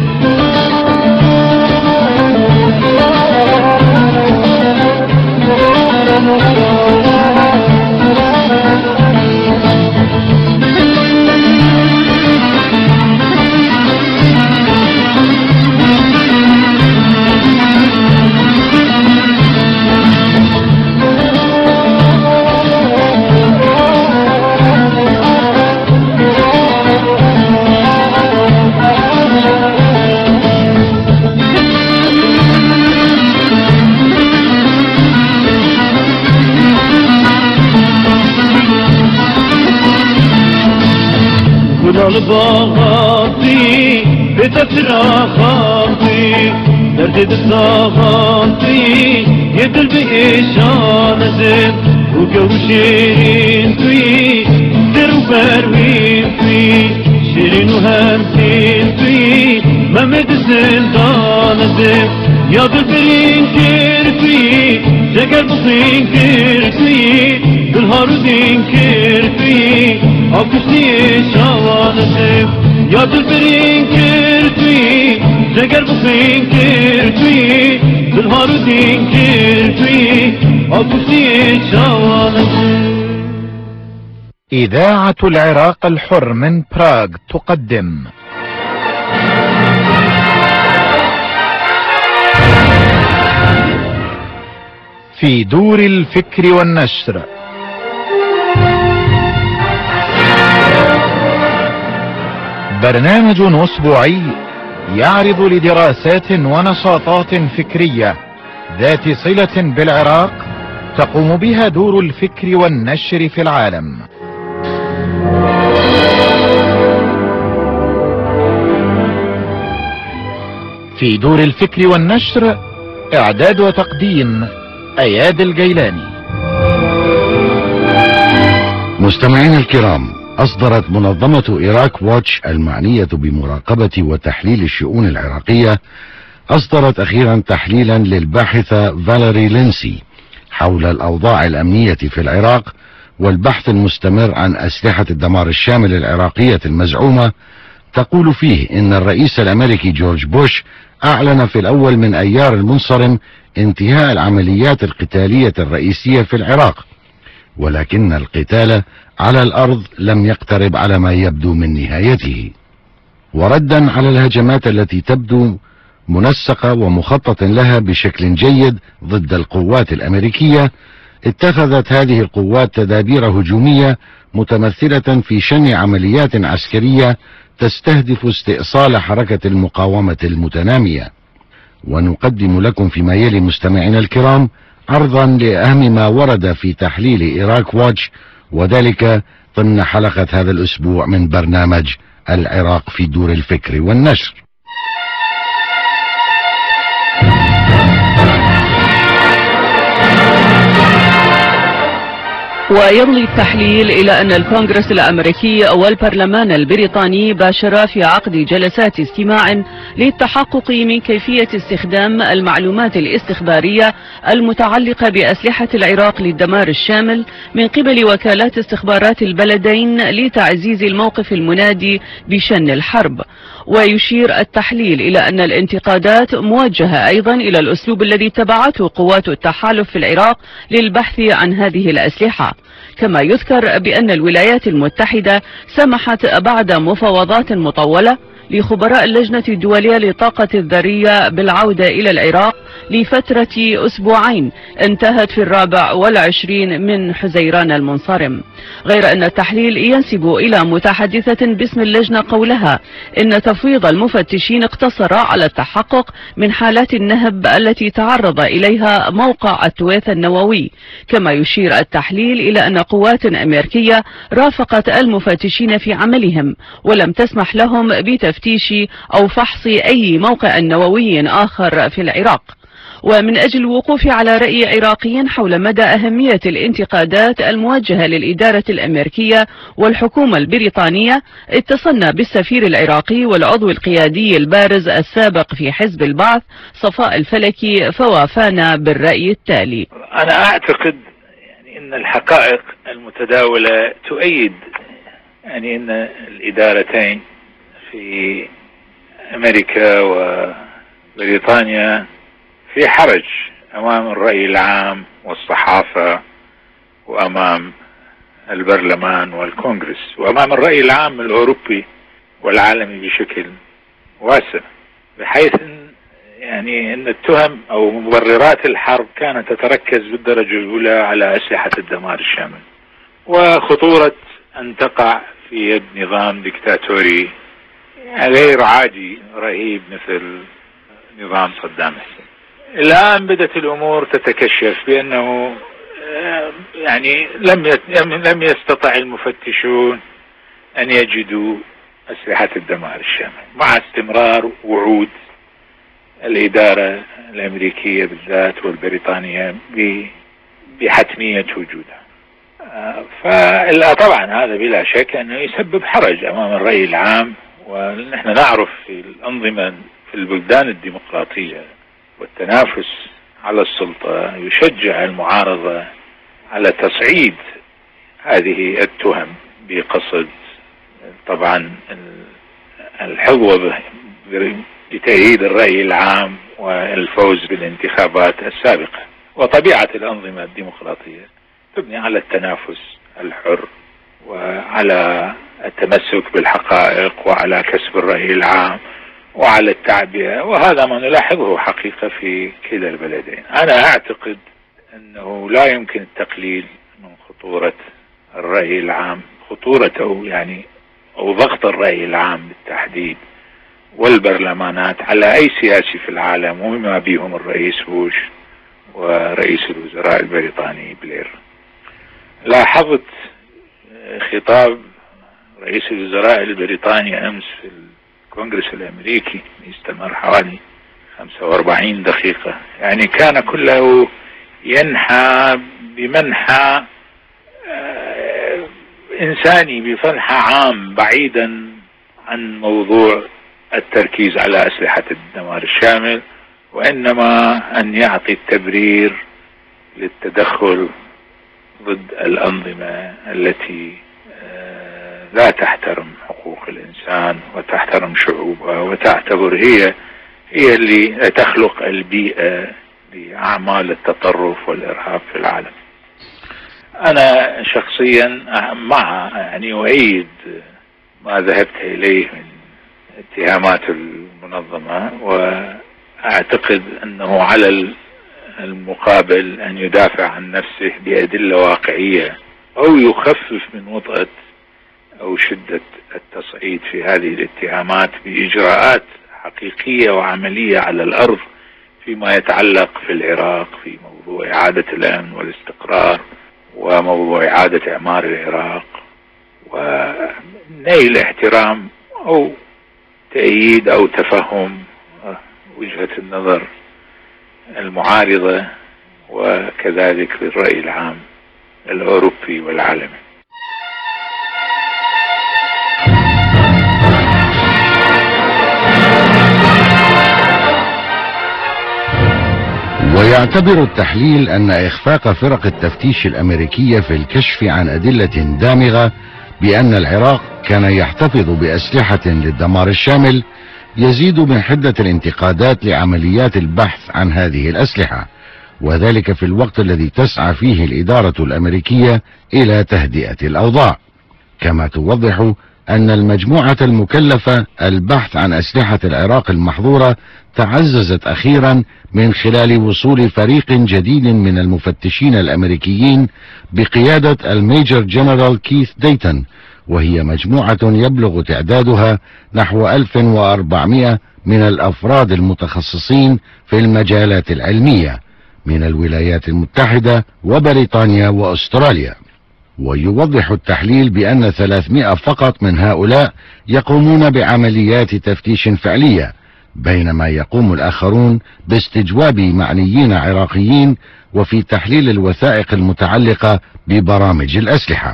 كل باغاتي بتفراخاتي درد الصاغاتي يدل بإشان زين وقو شيرين في در وبروين في شيرين وهمتين في ممد زندان زين يا دلبرين كيرتي جگر بخين كيرتي دلهارودين كيرتي آكشتي شوان زين يا دلبرين كيرتي جگر بخين كيرتي دلهارودين كيرتي آكشتي شوان زين. إذاعة العراق الحر من براغ تقدم في دور الفكر والنشر برنامج أسبوعي يعرض لدراسات ونشاطات فكرية ذات صلة بالعراق تقوم بها دور الفكر والنشر في العالم. في دور الفكر والنشر إعداد وتقديم أياد الجيلاني. مستمعين الكرام، أصدرت منظمة إيراك واتش المعنية بمراقبة وتحليل الشؤون العراقية أصدرت أخيرا تحليلا للباحثة فاليري لينسي حول الأوضاع الأمنية في العراق والبحث المستمر عن أسلحة الدمار الشامل العراقية المزعومة. تقول فيه إن الرئيس الأمريكي جورج بوش أعلن في الأول من أيار المنصرم انتهاء العمليات القتالية الرئيسية في العراق، ولكن القتال على الأرض لم يقترب على ما يبدو من نهايته. وردا على الهجمات التي تبدو منسقة ومخطط لها بشكل جيد ضد القوات الأمريكية، اتخذت هذه القوات تدابير هجومية متمثلة في شن عمليات عسكرية تستهدف استئصال حركة المقاومة المتنامية. ونقدم لكم فيما يلي مستمعينا الكرام عرضا لأهم ما ورد في تحليل إيراك واتش، وذلك ضمن حلقة هذا الأسبوع من برنامج العراق في دور الفكر والنشر. ويمضي التحليل إلى أن الكونغرس الأمريكي والبرلمان البريطاني باشرا في عقد جلسات استماع للتحقق من كيفية استخدام المعلومات الاستخبارية المتعلقة بأسلحة العراق للدمار الشامل من قبل وكالات استخبارات البلدين لتعزيز الموقف المنادي بشن الحرب. ويشير التحليل إلى أن الانتقادات موجهة أيضا إلى الأسلوب الذي اتبعته قوات التحالف في العراق للبحث عن هذه الأسلحة. كما يذكر بأن الولايات المتحدة سمحت بعد مفاوضات مطولة لخبراء اللجنة الدولية للطاقة الذرية بالعودة إلى العراق لفترة أسبوعين انتهت في 24 من حزيران المنصرم. غير أن التحليل ينسب إلى متحدثة باسم اللجنة قولها إن تفويض المفتشين اقتصر على التحقق من حالات النهب التي تعرض إليها موقع التويث النووي، كما يشير التحليل إلى أن قوات أمريكية رافقت المفتشين في عملهم ولم تسمح لهم بتفتيش أو فحص أي موقع نووي آخر في العراق. ومن أجل الوقوف على رأي عراقي حول مدى أهمية الانتقادات الموجهة للإدارة الأمريكية والحكومة البريطانية، اتصلنا بالسفير العراقي والعضو القيادي البارز السابق في حزب البعث صفاء الفلكي، فوافانا بالرأي التالي: أنا أعتقد أن الحقائق المتداولة تؤيد أن الإدارتين في أمريكا وبريطانيا في حرج أمام الرأي العام والصحافة وأمام البرلمان والكونغرس وأمام الرأي العام الأوروبي والعالمي بشكل واسع، بحيث أن التهم أو مبررات الحرب كانت تتركز بالدرجة الأولى على أسلحة الدمار الشامل وخطورة أن تقع في يد نظام ديكتاتوري غير عادي رهيب مثل نظام صدام حسين. الآن بدأت الأمور تتكشف بأنه لم يستطع المفتشون أن يجدوا أسلحة الدمار الشامل مع استمرار وعود الإدارة الأمريكية بالذات والبريطانية بحتمية وجودها. فطبعا هذا بلا شك أنه يسبب حرج أمام الرأي العام، ونحن نعرف في الأنظمة في البلدان الديمقراطية والتنافس على السلطة يشجع المعارضة على تصعيد هذه التهم بقصد طبعا الحظوة بتأييد الرأي العام والفوز بالانتخابات السابقة. وطبيعة الأنظمة الديمقراطية تبني على التنافس الحر وعلى التمسك بالحقائق وعلى كسب الرأي العام وعلى التعبئة، وهذا ما نلاحظه حقيقة في كلا البلدين. أنا أعتقد أنه لا يمكن التقليل من خطورة الرأي العام، خطورة أو ضغط الرأي العام بالتحديد والبرلمانات على أي سياسي في العالم، ومما بيهم الرئيس بوش ورئيس الوزراء البريطاني بلير. لاحظت خطاب رئيس الوزراء البريطاني أمس في الكونغرس الأمريكي استمر حوالي 45 دقيقة، كان كله ينحى بمنحى إنساني، بفنحى عام بعيدا عن موضوع التركيز على أسلحة الدمار الشامل، وإنما أن يعطي التبرير للتدخل ضد الأنظمة التي لا تحترم حقوق الإنسان وتحترم شعوبها وتعتبر هي اللي تخلق البيئة لأعمال التطرف والإرهاب في العالم. أنا شخصيا مع أؤيد ما ذهبت إليه من اتهامات المنظمة، وأعتقد أنه على المقابل أن يدافع عن نفسه بأدلة واقعية أو يخفف من وطأة أو شدة التصعيد في هذه الاتهامات بإجراءات حقيقية وعملية على الأرض فيما يتعلق في العراق في موضوع إعادة الأمن والاستقرار وموضوع إعادة إعمار العراق ونيل احترام أو تأييد أو تفهم وجهة النظر المعارضة وكذلك للرأي العام الأوروبي والعالمي. ويعتبر التحليل أن إخفاق فرق التفتيش الأمريكية في الكشف عن أدلة دامغة بأن العراق كان يحتفظ بأسلحة للدمار الشامل يزيد من حدة الانتقادات لعمليات البحث عن هذه الأسلحة، وذلك في الوقت الذي تسعى فيه الإدارة الأمريكية إلى تهدئة الأوضاع. كما توضح أن المجموعة المكلفة البحث عن أسلحة العراق المحظورة تعززت أخيرا من خلال وصول فريق جديد من المفتشين الأمريكيين بقيادة الميجر جنرال كيث ديتون، وهي مجموعة يبلغ تعدادها نحو 1400 من الأفراد المتخصصين في المجالات العلمية من الولايات المتحدة وبريطانيا وأستراليا. ويوضح التحليل بأن 300 فقط من هؤلاء يقومون بعمليات تفتيش فعلية، بينما يقوم الآخرون باستجواب معنيين عراقيين وفي تحليل الوثائق المتعلقة ببرامج الأسلحة.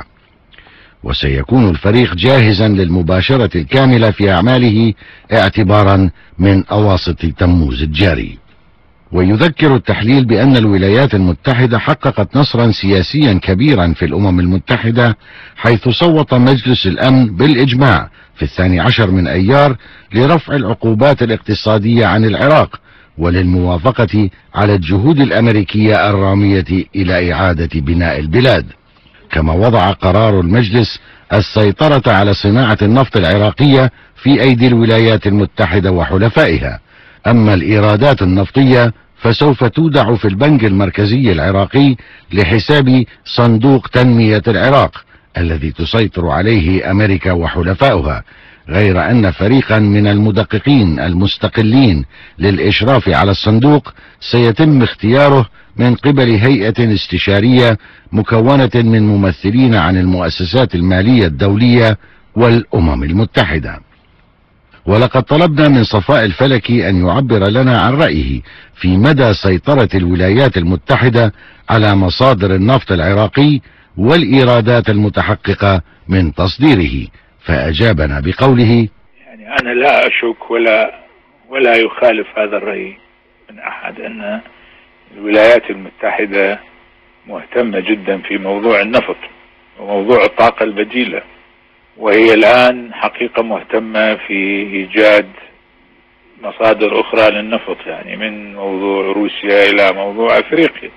وسيكون الفريق جاهزا للمباشرة الكاملة في أعماله اعتبارا من أواسط تموز الجاري. ويذكر التحليل بأن الولايات المتحدة حققت نصرا سياسيا كبيرا في الأمم المتحدة، حيث صوت مجلس الأمن بالإجماع في 12 من أيار لرفع العقوبات الاقتصادية عن العراق وللموافقة على الجهود الأمريكية الرامية إلى إعادة بناء البلاد. كما وضع قرار المجلس السيطرة على صناعة النفط العراقية في أيدي الولايات المتحدة وحلفائها، أما الإيرادات النفطية فسوف تودع في البنك المركزي العراقي لحساب صندوق تنمية العراق الذي تسيطر عليه أمريكا وحلفائها، غير أن فريقا من المدققين المستقلين للإشراف على الصندوق سيتم اختياره من قبل هيئة استشارية مكونة من ممثلين عن المؤسسات المالية الدولية والأمم المتحدة. ولقد طلبنا من صفاء الفلكي أن يعبر لنا عن رأيه في مدى سيطرة الولايات المتحدة على مصادر النفط العراقي والإيرادات المتحققة من تصديره، فأجابنا بقوله: يعني أنا لا أشك ولا يخالف هذا الرأي من أحد أن الولايات المتحدة مهتمة جدا في موضوع النفط وموضوع الطاقة البديلة، وهي الآن حقيقة مهتمة في إيجاد مصادر أخرى للنفط، يعني من موضوع روسيا إلى موضوع أفريقيا.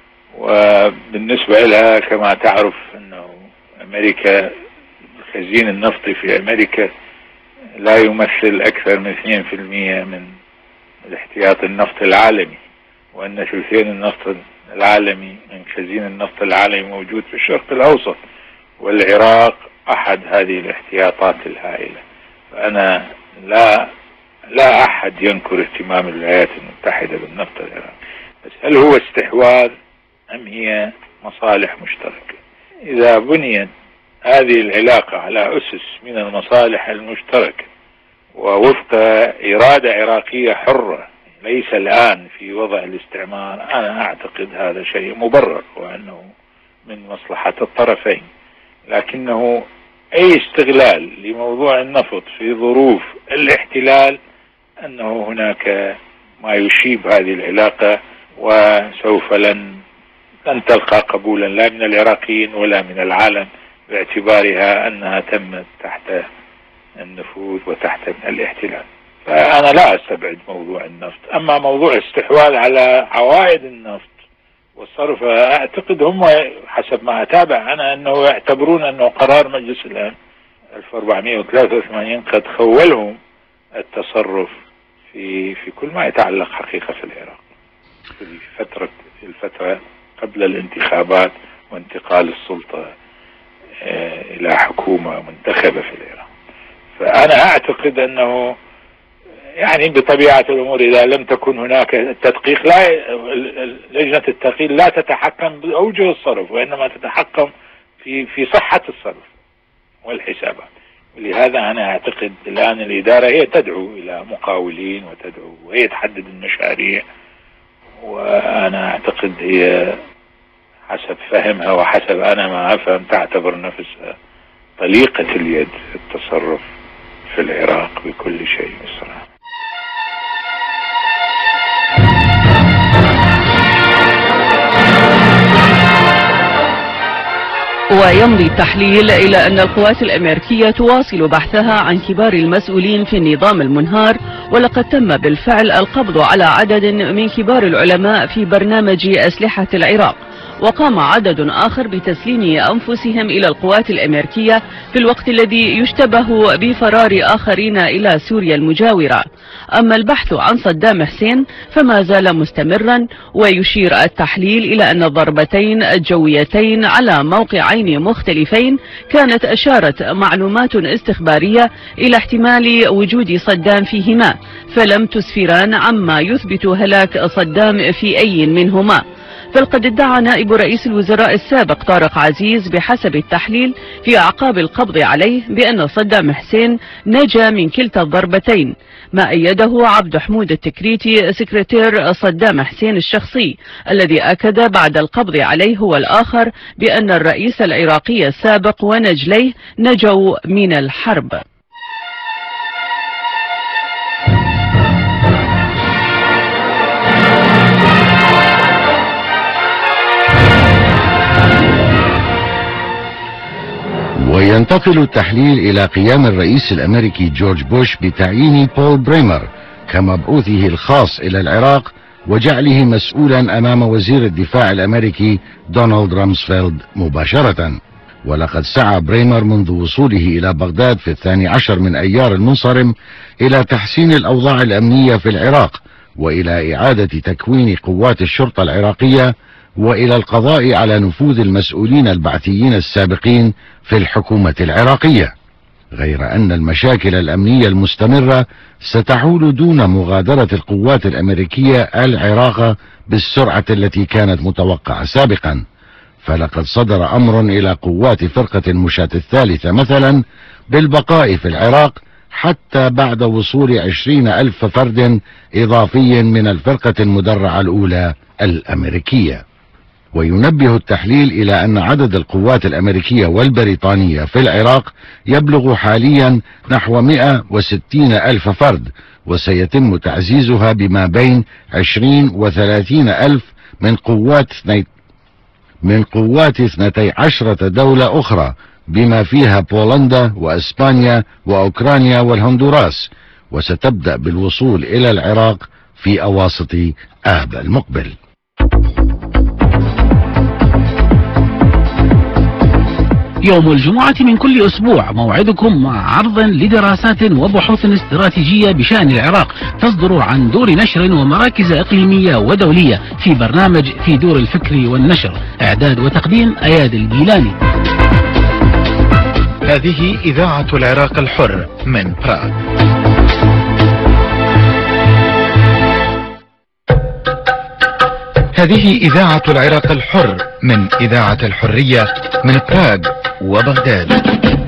وبالنسبة لها كما تعرف أنه أمريكا، الخزين النفطي في أمريكا لا يمثل أكثر من 2% من الاحتياط النفط العالمي، وأن ثلثين النفط العالمي من خزين النفط العالمي موجود في الشرق الأوسط، والعراق أحد هذه الاحتياطات الهائلة. فأنا لا أحد ينكر اهتمام الولايات المتحدة بالنفط العراقي، بس هل هو استحواذ أم هي مصالح مشتركة؟ إذا بنيت هذه العلاقة على أسس من المصالح المشتركة ووفق إرادة عراقية حرة ليس الآن في وضع الاستعمار، أنا أعتقد هذا شيء مبرر وأنه من مصلحة الطرفين. لكنه أي استغلال لموضوع النفط في ظروف الاحتلال أنه هناك ما يشيب هذه العلاقة، وسوف لن تلقى قبولا لا من العراقيين ولا من العالم، باعتبارها أنها تمت تحت النفوذ وتحت الاحتلال. فأنا لا أستبعد موضوع النفط. أما موضوع الاستحواذ على عوائد النفط والصرف، أعتقد هم حسب ما أتابع أنا أنه يعتبرون أنه قرار مجلس الآن 1483 قد خولهم التصرف في كل ما يتعلق حقيقة في العراق في الفترة قبل الانتخابات وانتقال السلطة إلى حكومة منتخبة في العراق. فأنا أعتقد أنه يعني بطبيعة الأمور إذا لم تكن هناك التدقيق، لجنة التدقيق لا تتحكم بأوجه الصرف، وإنما تتحكم في صحة الصرف والحسابات. ولهذا أنا أعتقد الآن الإدارة هي تدعو إلى مقاولين وهي تحدد المشاريع، وأنا أعتقد هي حسب فهمها وحسب أنا ما أفهم تعتبر نفسها طليقة اليد في التصرف في العراق بكل شيء بصراحة. ويمضي التحليل إلى أن القوات الأمريكية تواصل بحثها عن كبار المسؤولين في النظام المنهار، ولقد تم بالفعل القبض على عدد من كبار العلماء في برنامج أسلحة العراق، وقام عدد آخر بتسليم أنفسهم إلى القوات الأمريكية في الوقت الذي يشتبه بفرار آخرين إلى سوريا المجاورة. أما البحث عن صدام حسين فما زال مستمرا، ويشير التحليل إلى أن الضربتين الجويتين على موقعين مختلفين كانت أشارت معلومات استخبارية إلى احتمال وجود صدام فيهما، فلم تسفران عما يثبت هلاك صدام في أي منهما. فقد ادعى نائب رئيس الوزراء السابق طارق عزيز بحسب التحليل في أعقاب القبض عليه بأن صدام حسين نجا من كلتا الضربتين، ما أيده عبد حمود التكريتي سكرتير صدام حسين الشخصي، الذي أكد بعد القبض عليه هو الآخر بأن الرئيس العراقي السابق ونجليه نجوا من الحرب. وينتقل التحليل إلى قيام الرئيس الأمريكي جورج بوش بتعيين بول بريمر كمبعوثه الخاص إلى العراق وجعله مسؤولا أمام وزير الدفاع الأمريكي دونالد رامسفيلد مباشرة. ولقد سعى بريمر منذ وصوله إلى بغداد في 12 من أيار المنصرم إلى تحسين الأوضاع الأمنية في العراق، وإلى إعادة تكوين قوات الشرطة العراقية، وإلى القضاء على نفوذ المسؤولين البعثيين السابقين في الحكومة العراقية، غير أن المشاكل الأمنية المستمرة ستحول دون مغادرة القوات الأمريكية العراق بالسرعة التي كانت متوقعة سابقا. فلقد صدر أمر إلى قوات فرقة المشاة الثالثة مثلا بالبقاء في العراق حتى بعد وصول 20,000 فرد إضافي من الفرقة المدرعة الأولى الأمريكية. وينبه التحليل إلى أن عدد القوات الأمريكية والبريطانية في العراق يبلغ حاليا نحو 160,000 فرد، وسيتم تعزيزها بما بين 20 و30 ألف من قوات 12 دولة أخرى، بما فيها بولندا وأسبانيا وأوكرانيا والهندوراس، وستبدأ بالوصول إلى العراق في أواسط آب المقبل. يوم الجمعة من كل أسبوع موعدكم مع عرض لدراسات وبحوث استراتيجية بشأن العراق تصدر عن دور نشر ومراكز إقليمية ودولية في برنامج في دور الفكر والنشر. إعداد وتقديم أياد الجيلاني. هذه إذاعة العراق الحر من براغ. هذه إذاعة العراق الحر من إذاعة الحرية من براغ وبغداد.